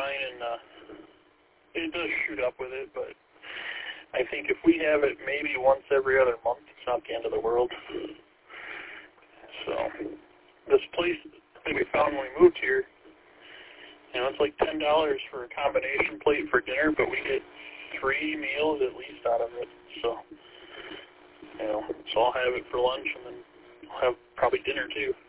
fine, and it does shoot up with it, but I think if we have it maybe once every other month, it's not the end of the world. So this place that we found when we moved here, you know, it's like $10 for a combination plate for dinner, but we get 3 meals at least out of it. So, you know, so I'll have it for lunch, and then I'll have probably dinner too.